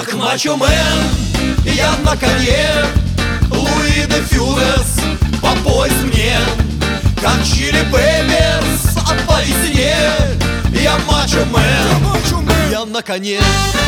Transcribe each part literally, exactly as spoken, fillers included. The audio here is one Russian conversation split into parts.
Как мачо-мен, я на коне, Луи де Фюнес по пояс мне. Как Чили Пепперс по весне, я мачо-мен, я на коне.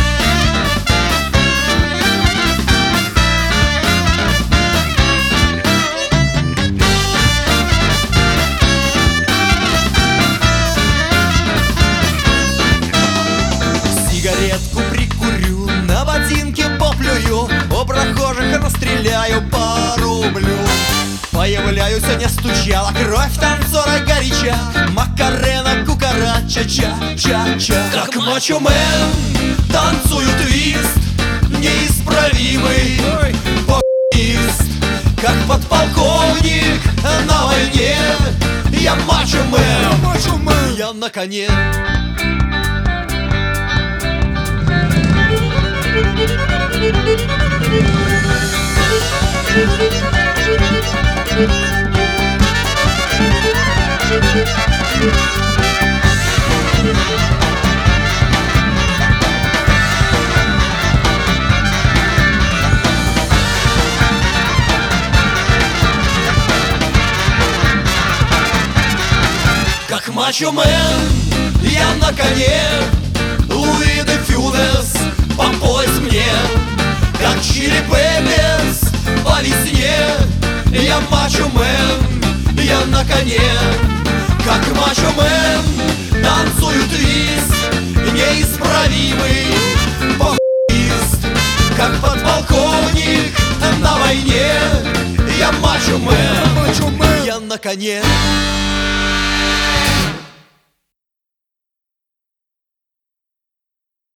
Сигаретку прикурю, на ботинке поплюю, у прохожих расстреляю по рублю. Появляюсь, а не стучала кровь танцора горяча, Макарена, кукарача, ча-ча-ча. Как мачо-мен, танцую твист, неисправимый по***ист. Как подполковник на войне, я мачо-мен, я на коне. Как мачо-мен, я на коне, Луи де Фюнес по пояс мне. Как Чили Пепперс по весне, я мачо-мен, я на коне. Как мачо-мен, танцую твист, неисправимый по***ист. Как подполковник на войне, я мачо-мен, я на коне.